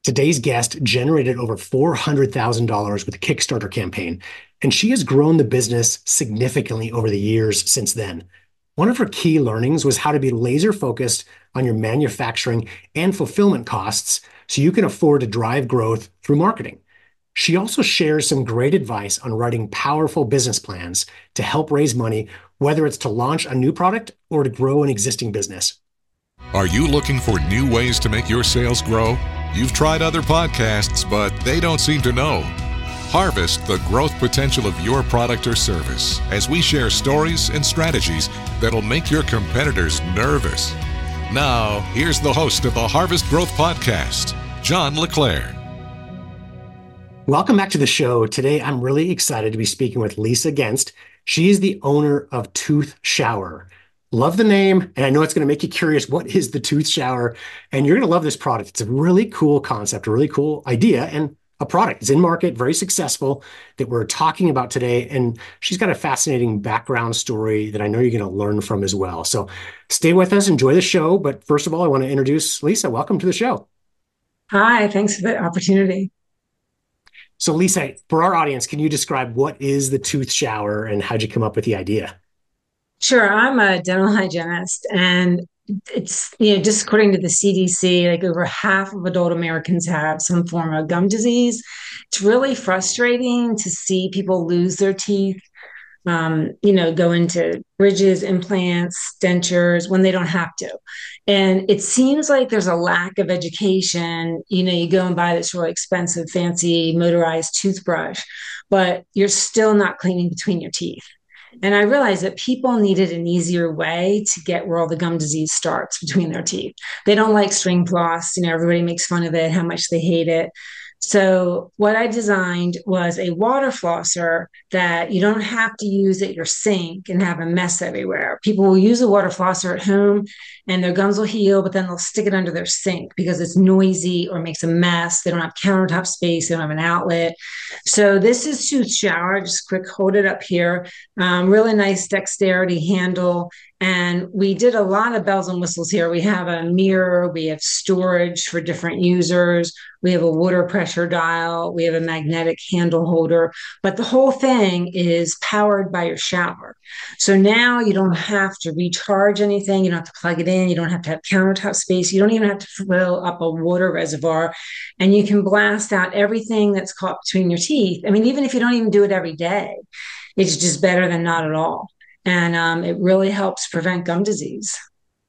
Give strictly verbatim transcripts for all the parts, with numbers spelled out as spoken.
Today's guest generated over four hundred thousand dollars with a Kickstarter campaign, and she has grown the business significantly over the years since then. One of her key learnings was how to be laser focused on your manufacturing and fulfillment costs so you can afford to drive growth through marketing. She also shares some great advice on writing powerful business plans to help raise money, whether it's to launch a new product or to grow an existing business. Are you looking for new ways to make your sales grow? You've tried other podcasts, but they don't seem to know. Harvest the growth potential of your product or service as we share stories and strategies that'll make your competitors nervous. Now, here's the host of the Harvest Growth Podcast, John LeClaire. Welcome back to the show. Today, I'm really excited to be speaking with Lisa Genst. She is the owner of Tooth Shower. Love the name, and I know it's going to make you curious. What is the Tooth Shower? And you're going to love this product. It's a really cool concept, a really cool idea, and a product. It's in market, very successful, that we're talking about today. And she's got a fascinating background story that I know you're going to learn from as well. So stay with us, enjoy the show. But first of all, I want to introduce Lisa. Welcome to the show. Hi, thanks for the opportunity. So Lisa, for our audience, can you describe what is the Tooth Shower and how'd you come up with the idea? Sure, I'm a dental hygienist, and it's, you know, just according to the C D C, like over half of adult Americans have some form of gum disease. It's really frustrating to see people lose their teeth, um, you know, go into bridges, implants, dentures when they don't have to. And it seems like there's a lack of education. You know, you go and buy this really expensive, fancy motorized toothbrush, but you're still not cleaning between your teeth. And I realized that people needed an easier way to get where all the gum disease starts between their teeth. They don't like string floss. You know, everybody makes fun of it, how much they hate it. So what I designed was a water flosser that you don't have to use at your sink and have a mess everywhere. People will use a water flosser at home and their gums will heal, but then they'll stick it under their sink because it's noisy or makes a mess. They don't have countertop space. They don't have an outlet. So this is Tooth Shower. Just quick, hold it up here. Um, really nice dexterity handle. And we did a lot of bells and whistles here. We have a mirror, we have storage for different users, we have a water pressure dial, we have a magnetic handle holder, but the whole thing is powered by your shower. So now you don't have to recharge anything, you don't have to plug it in, you don't have to have countertop space, you don't even have to fill up a water reservoir, and you can blast out everything that's caught between your teeth. I mean, even if you don't even do it every day, it's just better than not at all. And um, it really helps prevent gum disease.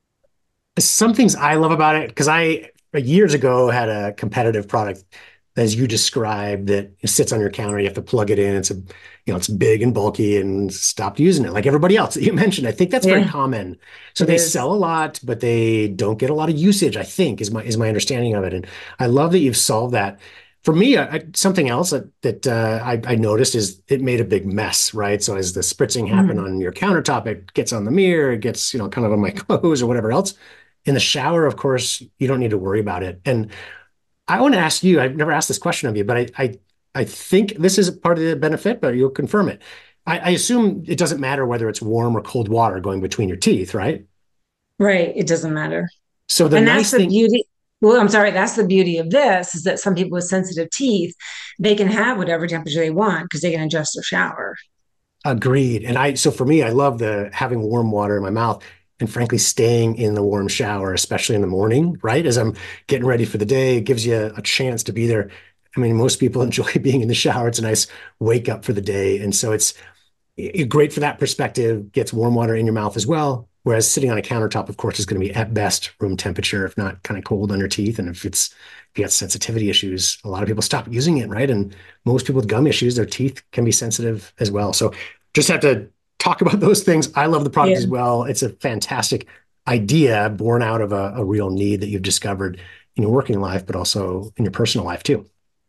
Some things I love about it, because I years ago had a competitive product, as you described, that sits on your counter. You have to plug it in. It's a, you know, it's big and bulky, and stopped using it like everybody else that you mentioned. I think that's yeah. very common. So it they is. sell a lot, but they don't get a lot of usage, I think, is my is my understanding of it. And I love that you've solved that. For me, I, something else that, that uh, I, I noticed is it made a big mess, right? So as the spritzing happened mm. on your countertop, it gets on the mirror, it gets, you know, kind of on my clothes or whatever else. In the shower, of course, you don't need to worry about it. And I want to ask you, I've never asked this question of you, but I I, I think this is part of the benefit, but you'll confirm it. I, I assume it doesn't matter whether it's warm or cold water going between your teeth, right? Right. It doesn't matter. So the and nice that's the thing- beauty. Well, I'm sorry, that's the beauty of this, is that some people with sensitive teeth, they can have whatever temperature they want because they can adjust their shower. Agreed. And I, so for me, I love the having warm water in my mouth and frankly, staying in the warm shower, especially in the morning, right? As I'm getting ready for the day, it gives you a chance to be there. I mean, most people enjoy being in the shower. It's a nice wake up for the day. And so it's great for that perspective, gets warm water in your mouth as well. Whereas sitting on a countertop, of course, is going to be at best room temperature, if not kind of cold on your teeth. And if it's if you got sensitivity issues, a lot of people stop using it, right? And most people with gum issues, their teeth can be sensitive as well. So just have to talk about those things. I love the product yeah. as well. It's a fantastic idea born out of a, a real need that you've discovered in your working life, but also in your personal life too.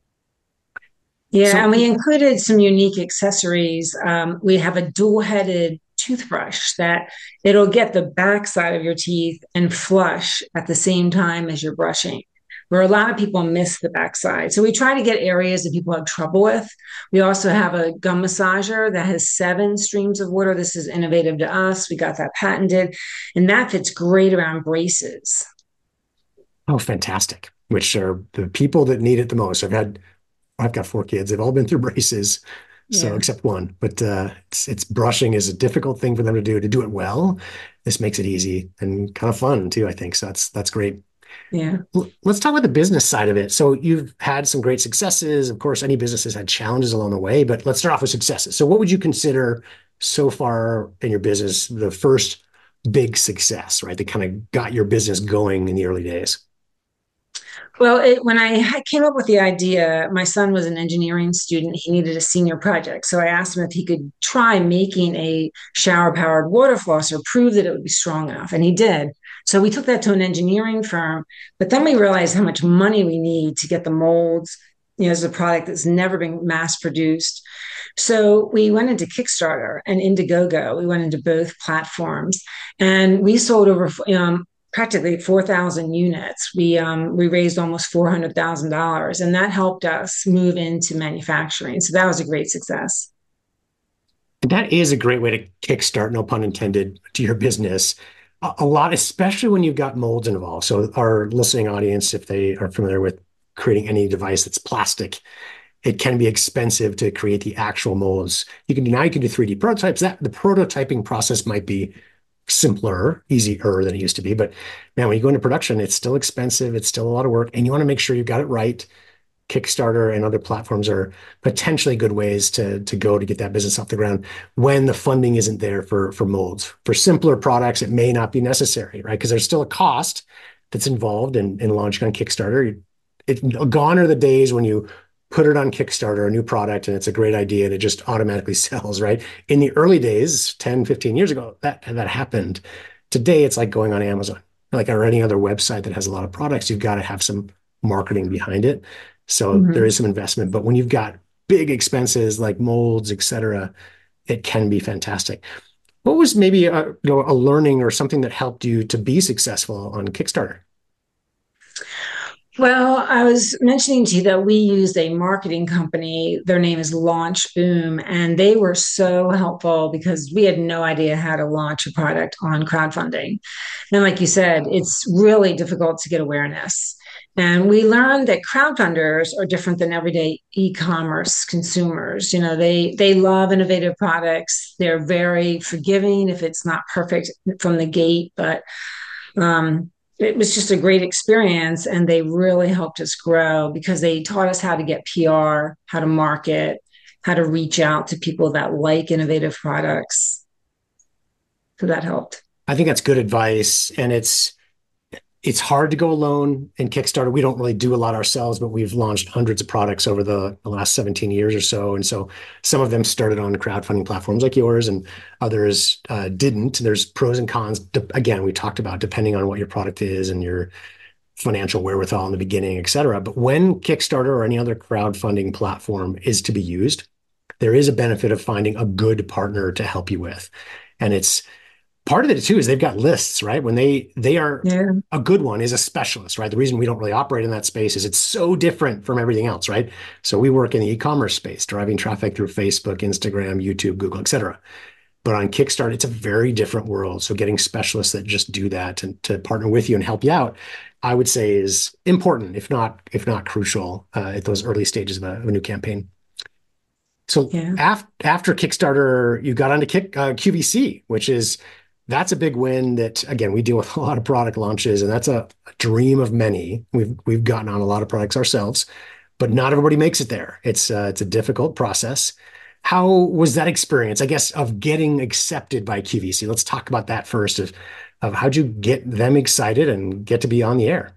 Yeah, so, and we included some unique accessories. Um, we have a dual-headed toothbrush that it'll get the back side of your teeth and flush at the same time as you're brushing, where a lot of people miss the backside. So we try to get areas that people have trouble with. We also have a gum massager that has seven streams of water. This is innovative to us. We got that patented, and that fits great around braces. Oh, fantastic. which are the people that need it the most. I've had, I've got four kids. They've all been through braces, so Yeah. except one. But uh, it's, it's brushing is a difficult thing for them to do. To do it well, this makes it easy and kind of fun too, I think. So that's that's great. Yeah. Let's talk about the business side of it. So you've had some great successes. Of course, any business has had challenges along the way, but let's start off with successes. So what would you consider so far in your business the first big success, right? That kind of got your business going in the early days? Well, it, when I came up with the idea, my son was an engineering student. He needed a senior project. So I asked him if he could try making a shower powered water flosser, prove that it would be strong enough. And he did. So we took that to an engineering firm. But then we realized how much money we need to get the molds. You know, as a product that's never been mass produced. So we went into Kickstarter and Indiegogo. We went into both platforms and we sold over um, practically four thousand units. We um, we raised almost four hundred thousand dollars, and that helped us move into manufacturing. So that was a great success. That is a great way to kickstart, no pun intended, to your business. A, a lot, especially when you've got molds involved. So our listening audience, if they are familiar with creating any device that's plastic, it can be expensive to create the actual molds. You can do now you can do three D prototypes. That the prototyping process might be simpler, easier than it used to be. But man, when you go into production, it's still expensive. It's still a lot of work, and you want to make sure you've got it right. Kickstarter and other platforms are potentially good ways to to go to get that business off the ground when the funding isn't there for for molds. For simpler products, it may not be necessary, right? Because there's still a cost that's involved in, in launching on Kickstarter. It, gone are the days when you put it on Kickstarter, a new product, and it's a great idea and it just automatically sells, right? In the early days, ten, fifteen years ago, that, that happened. Today, it's like going on Amazon, like or any other website that has a lot of products. You've got to have some marketing behind it. So there Mm-hmm. is some investment, but when you've got big expenses like molds, et cetera, it can be fantastic. What was maybe a, you know, a learning or something that helped you to be successful on Kickstarter? Well, I was mentioning to you that we used a marketing company. Their name is Launch Boom, and they were so helpful because we had no idea how to launch a product on crowdfunding. And like you said, it's really difficult to get awareness. And we learned that crowdfunders are different than everyday e-commerce consumers. You know, they they love innovative products. They're very forgiving if it's not perfect from the gate, but um, it was just a great experience. And they really helped us grow because they taught us how to get P R, how to market, how to reach out to people that like innovative products. So that helped. I think that's good advice. And it's it's hard to go alone in Kickstarter. We don't really do a lot ourselves, but we've launched hundreds of products over the, the last seventeen years or so. And so some of them started on crowdfunding platforms like yours and others uh, didn't. There's pros and cons. Again, we talked about depending on what your product is and your financial wherewithal in the beginning, et cetera. But when Kickstarter or any other crowdfunding platform is to be used, there is a benefit of finding a good partner to help you with. And it's part of it too is they've got lists, right? When they they are Yeah. a good one is a specialist, right? The reason we don't really operate in that space is it's so different from everything else, right? So we work in the e-commerce space, driving traffic through Facebook, Instagram, YouTube, Google, et cetera. But on Kickstarter, it's a very different world. So getting specialists that just do that and to partner with you and help you out, I would say is important, if not if not crucial, uh, at those early stages of a, of a new campaign. So Yeah. af- after Kickstarter, you got onto Kick, uh, Q V C, which is that's a big win that, again, we deal with a lot of product launches, and that's a, a dream of many. We've we've gotten on a lot of products ourselves, but not everybody makes it there. It's uh, it's a difficult process. How was that experience, I guess, of getting accepted by Q V C? Let's talk about that first, of, of how'd you get them excited and get to be on the air?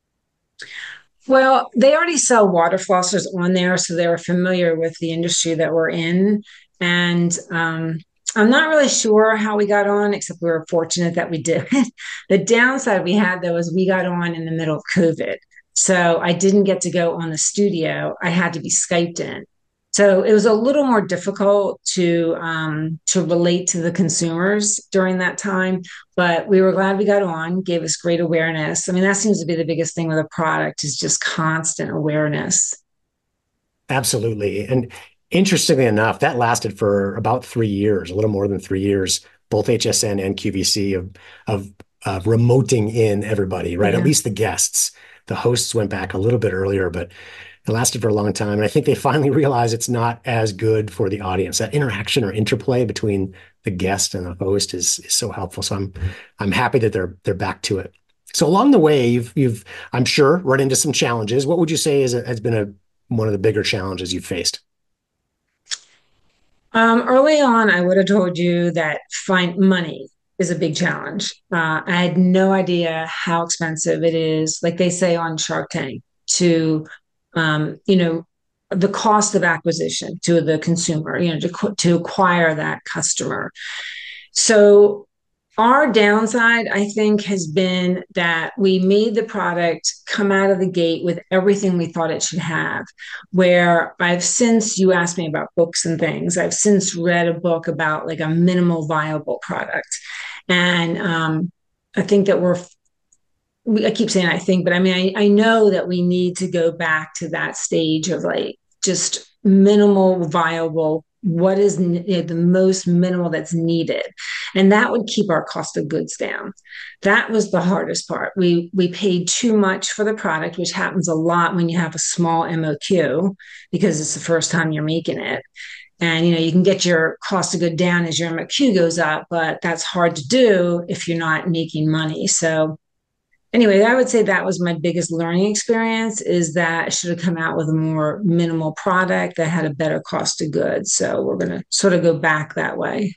Well, they already sell water flossers on there, so they were familiar with the industry that we're in. And um, I'm not really sure how we got on, except we were fortunate that we did. The downside we had, though, is we got on in the middle of COVID. So I didn't get to go on the studio. I had to be Skyped in. So it was a little more difficult to um, to relate to the consumers during that time, but we were glad we got on, gave us great awareness. I mean, that seems to be the biggest thing with a product is just constant awareness. Absolutely. And interestingly enough, that lasted for about three years, a little more than three years, both H S N and Q V C of, of uh, remoting in everybody, right? At Yeah. least the guests. the hosts went back a little bit earlier, but it lasted for a long time. And I think they finally realized it's not as good for the audience. That interaction or interplay between the guest and the host is, is so helpful. So I'm I'm happy that they're they're back to it. So along the way, you've you've I'm sure run into some challenges. What would you say is a, has been a one of the bigger challenges you've faced? Um, early on, I would have told you that find money is a big challenge. Uh, I had no idea how expensive it is, like they say on Shark Tank, to, um, you know, the cost of acquisition to the consumer, you know, to, to acquire that customer. So our downside, I think, has been that we made the product come out of the gate with everything we thought it should have. Where I've since, you asked me about books and things, I've since read a book about like a minimal viable product. And um, I think that we're, I keep saying I think, but I mean, I, I know that we need to go back to that stage of like just minimal viable, what is, you know, the most minimal that's needed, and that would keep our cost of goods down. That was the hardest part. We we paid too much for the product, which happens a lot when you have a small M O Q because it's the first time you're making it. And you know, you can get your cost of good down as your M O Q goes up, but that's hard to do if you're not making money. So anyway, I would say that was my biggest learning experience, is that I should have come out with a more minimal product that had a better cost of goods. So we're going to sort of go back that way.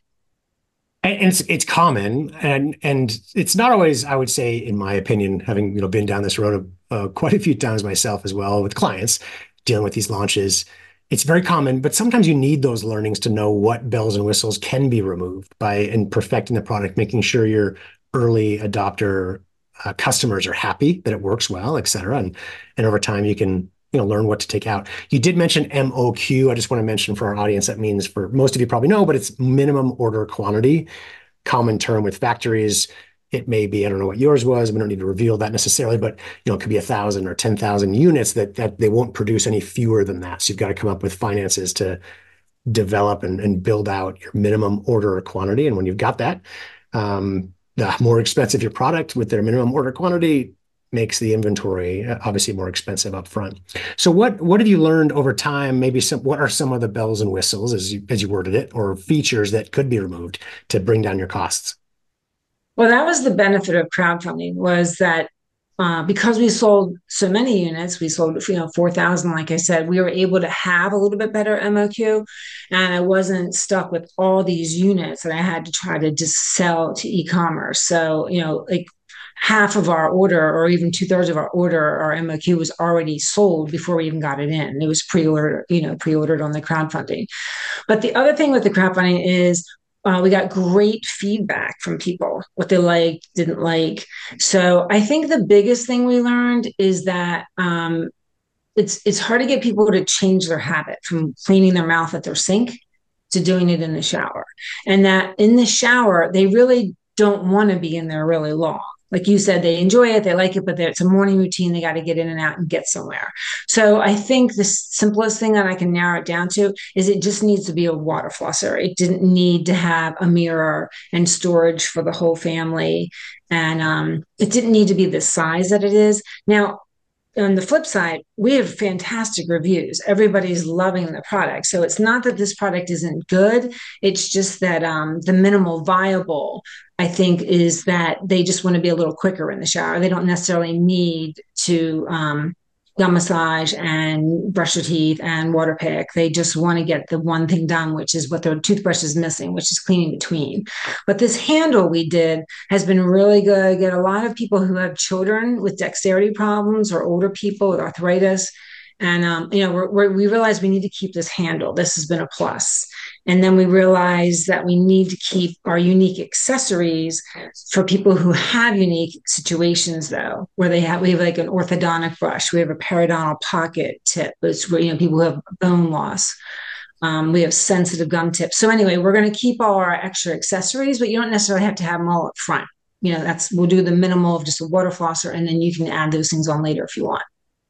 And it's it's common, and and it's not always, I would say, in my opinion, having you know been down this road uh, quite a few times myself as well with clients dealing with these launches. It's very common, but sometimes you need those learnings to know what bells and whistles can be removed by in perfecting the product, making sure your early adopter uh, customers are happy that it works well, et cetera. And and over time you can you know learn what to take out. You did mention M O Q. I just want to mention for our audience that means, for most of you probably know, but it's minimum order quantity. Common term with factories. It may be, I don't know what yours was. We don't need to reveal that necessarily, but you know, it could be a thousand or ten thousand units that that they won't produce any fewer than that. So you've got to come up with finances to develop and, and build out your minimum order quantity. And when you've got that, um, the more expensive your product with their minimum order quantity makes the inventory obviously more expensive up front. So what what have you learned over time? Maybe some what are some of the bells and whistles, as you as you worded it, or features that could be removed to bring down your costs? Well, that was the benefit of crowdfunding, was that uh, because we sold so many units, we sold, you know, four thousand, like I said, we were able to have a little bit better M O Q. And I wasn't stuck with all these units that I had to try to just sell to e-commerce. So, you know, like half of our order, or even two thirds of our order, our M O Q was already sold before we even got it in. It was pre-ordered, you know, pre-ordered on the crowdfunding. But the other thing with the crowdfunding is uh, we got great feedback from people, what they liked, didn't like. So I think the biggest thing we learned is that um, it's it's hard to get people to change their habit from cleaning their mouth at their sink to doing it in the shower. And that in the shower, they really don't want to be in there really long. Like you said, they enjoy it, they like it, but it's a morning routine. They got to get in and out and get somewhere. So I think the simplest thing that I can narrow it down to is it just needs to be a water flosser. It didn't need to have a mirror and storage for the whole family. And um, it didn't need to be the size that it is. Now, on the flip side, we have fantastic reviews. Everybody's loving the product. So it's not that this product isn't good. It's just that um, the minimal viable, I think, is that they just want to be a little quicker in the shower. They don't necessarily need to um, gum massage and brush your teeth and water pick. They just want to get the one thing done, which is what their toothbrush is missing, which is cleaning between. But this handle we did has been really good. Get a lot of people who have children with dexterity problems, or older people with arthritis. And, um, you know, we're, we're, we realized we need to keep this handle. This has been a plus. And then we realized that we need to keep our unique accessories for people who have unique situations, though, where they have, we have like an orthodontic brush, we have a periodontal pocket tip, which, you know, people who have bone loss. Um, we have sensitive gum tips. So anyway, we're going to keep all our extra accessories, but you don't necessarily have to have them all up front. You know, that's, we'll do the minimal of just a water flosser, and then you can add those things on later if you want.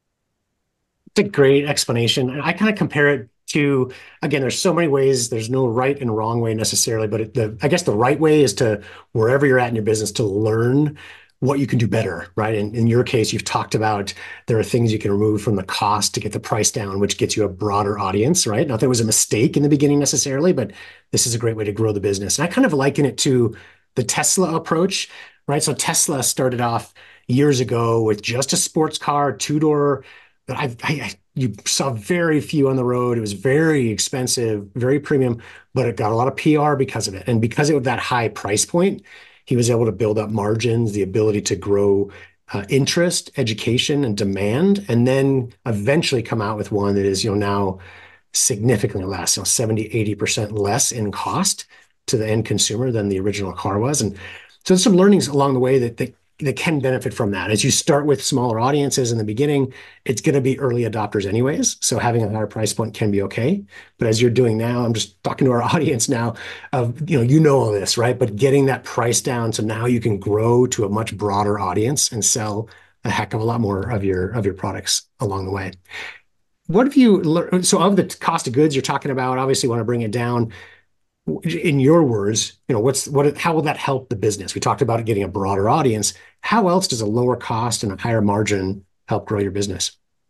It's a great explanation. I kind of compare it to, again, there's so many ways. There's no right and wrong way necessarily, but it, the I guess the right way is to, wherever you're at in your business, to learn what you can do better, right? And in your case, you've talked about there are things you can remove from the cost to get the price down, which gets you a broader audience, right? Not that it was a mistake in the beginning necessarily, but this is a great way to grow the business. And I kind of liken it to the Tesla approach, right? So Tesla started off years ago with just a sports car, two door. I, I, you saw very few on the road. It was very expensive, very premium, but it got a lot of P R because of it. And because it was that high price point, he was able to build up margins, the ability to grow uh, interest, education, and demand, and then eventually come out with one that is, you know, now significantly less, you know, seventy, eighty percent less in cost to the end consumer than the original car was. And so there's some learnings along the way that, that that can benefit from that. As you start with smaller audiences in the beginning, it's going to be early adopters anyways. So having a higher price point can be okay. But as you're doing now, I'm just talking to our audience now of, you know, you know all this, right? But getting that price down so now you can grow to a much broader audience and sell a heck of a lot more of your of your products along the way. What have you learned? So of the cost of goods you're talking about, obviously want to bring it down. In your words, you know, what's what? How will that help the business? We talked about it getting a broader audience. How else does a lower cost and a higher margin help grow your business?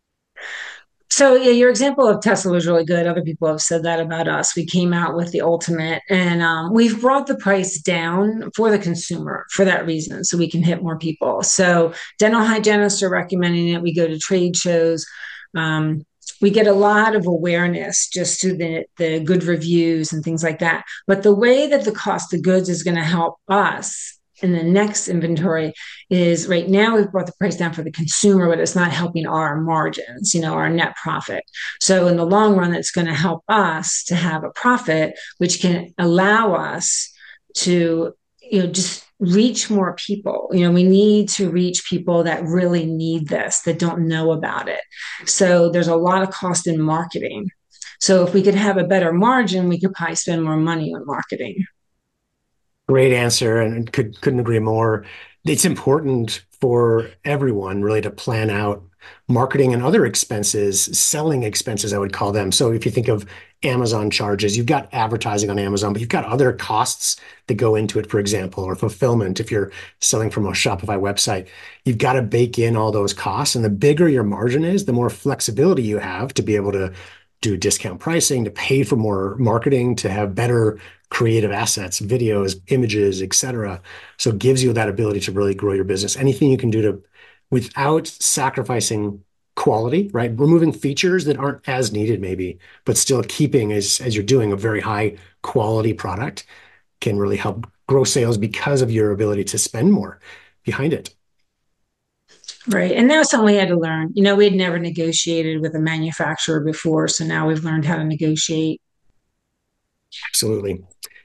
So yeah, your example of Tesla was really good. Other people have said that about us. We came out with the Ultimate, and um, we've brought the price down for the consumer for that reason, so we can hit more people. So dental hygienists are recommending it. We go to trade shows. Um, we get a lot of awareness just through the, the good reviews and things like that. But the way that the cost of goods is going to help us in the next inventory is right now we've brought the price down for the consumer, but it's not helping our margins, you know, our net profit. So in the long run, it's going to help us to have a profit, which can allow us to, you know, just reach more people. You know, we need to reach people that really need this, that don't know about it. So there's a lot of cost in marketing. So if we could have a better margin, we could probably spend more money on marketing. Great answer, and could couldn't agree more. It's important for everyone really to plan out marketing and other expenses, selling expenses, I would call them. So if you think of Amazon charges, you've got advertising on Amazon, but you've got other costs that go into it, for example, or fulfillment. If you're selling from a Shopify website, you've got to bake in all those costs. And the bigger your margin is, the more flexibility you have to be able to do discount pricing, to pay for more marketing, to have better creative assets, videos, images, et cetera. So it gives you that ability to really grow your business. Anything you can do to, without sacrificing quality, right? Removing features that aren't as needed maybe, but still keeping, as, as you're doing, a very high quality product can really help grow sales because of your ability to spend more behind it. Right. And that was something we had to learn. You know, we had never negotiated with a manufacturer before. So now we've learned how to negotiate. Absolutely.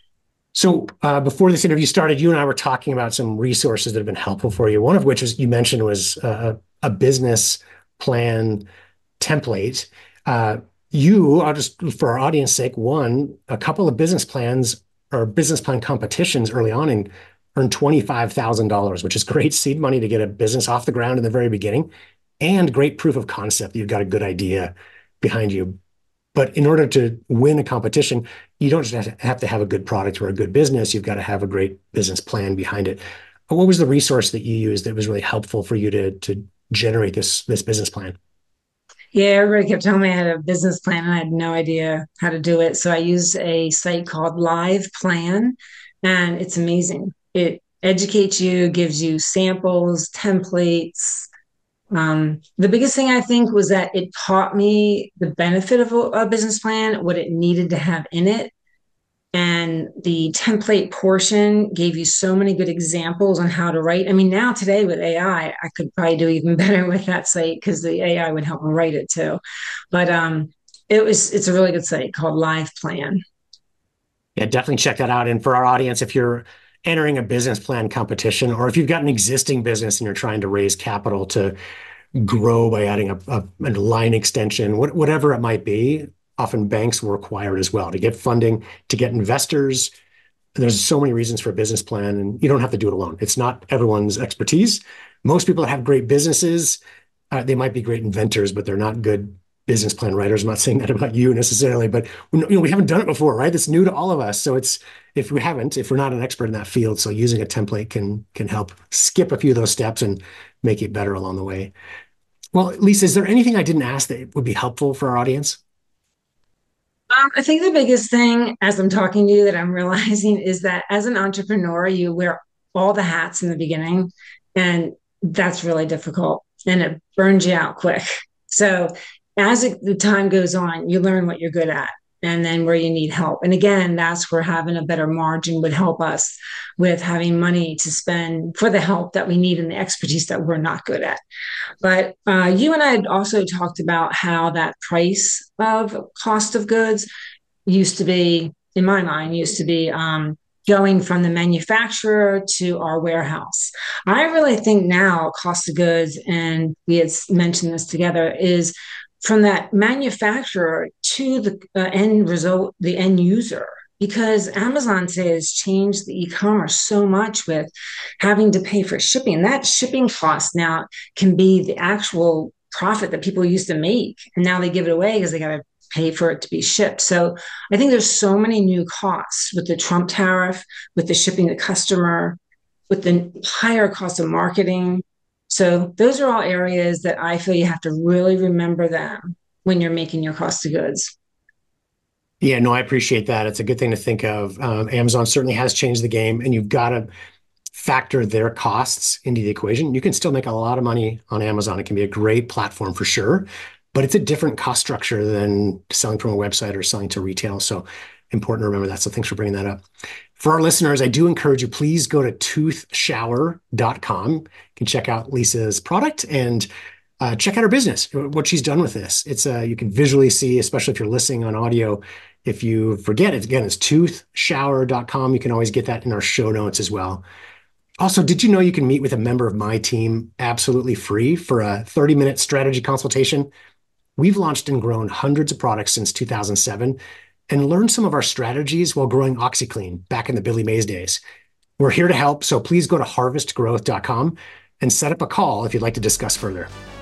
So uh, before this interview started, you and I were talking about some resources that have been helpful for you. One of which, as you mentioned, was uh, a business plan template. Uh, you, I'll just, for our audience sake, won a couple of business plans or business plan competitions early on and earned twenty-five thousand dollars, which is great seed money to get a business off the ground in the very beginning, and great proof of concept that you've got a good idea behind you. But in order to win a competition, you don't just have to have a good product or a good business. You've got to have a great business plan behind it. What was the resource that you used that was really helpful for you to, to generate this, this business plan? Yeah, everybody kept telling me I had a business plan and I had no idea how to do it. So I used a site called Live Plan, and it's amazing. It educates you, gives you samples, templates. Um, the biggest thing I think was that it taught me the benefit of a, a business plan, what it needed to have in it. And the template portion gave you so many good examples on how to write. I mean, now today with A I, I I could probably do even better with that site because the A I would help me write it too. But um, it was it's a really good site called Live Plan. Yeah, definitely check that out. And for our audience, if you're entering a business plan competition, or if you've got an existing business and you're trying to raise capital to grow by adding a, a, a line extension, what, whatever it might be, often banks will require it as well to get funding, to get investors. There's so many reasons for a business plan, and you don't have to do it alone. It's not everyone's expertise. Most people that have great businesses, uh, they might be great inventors, but they're not good business plan writers. I'm not saying that about you necessarily, but we, you know, we haven't done it before, right? It's new to all of us. So it's, if we haven't, if we're not an expert in that field, so using a template can, can help skip a few of those steps and make it better along the way. Well, Lisa, is there anything I didn't ask that would be helpful for our audience? Um, I think the biggest thing as I'm talking to you that I'm realizing is that as an entrepreneur, you wear all the hats in the beginning, and that's really difficult and it burns you out quick. So as it, the time goes on, you learn what you're good at and then where you need help. And again, that's where having a better margin would help us with having money to spend for the help that we need and the expertise that we're not good at. But uh, you and I had also talked about how that price of cost of goods used to be, in my mind, used to be um, going from the manufacturer to our warehouse. I really think now cost of goods, and we had mentioned this together, is from that manufacturer to the uh, end result, the end user. Because Amazon says changed the e-commerce so much with having to pay for shipping. That shipping cost now can be the actual profit that people used to make. And now they give it away because they got to pay for it to be shipped. So I think there's so many new costs with the Trump tariff, with the shipping to customer, with the higher cost of marketing. So those are all areas that I feel you have to really remember them when you're making your cost of goods. Yeah, no, I appreciate that. It's a good thing to think of. Um, Amazon certainly has changed the game, and you've got to factor their costs into the equation. You can still make a lot of money on Amazon. It can be a great platform for sure, but it's a different cost structure than selling from a website or selling to retail. So important to remember that. So thanks for bringing that up. For our listeners, I do encourage you, please go to tooth shower dot com. You can check out Lisa's product and uh, check out her business, what she's done with this. It's uh, you can visually see, especially if you're listening on audio. If you forget it, again, it's tooth shower dot com. You can always get that in our show notes as well. Also, did you know you can meet with a member of my team absolutely free for a thirty minute strategy consultation? We've launched and grown hundreds of products since two thousand seven and learned some of our strategies while growing OxyClean back in the Billy Mays days. We're here to help, so please go to harvest growth dot com and set up a call if you'd like to discuss further.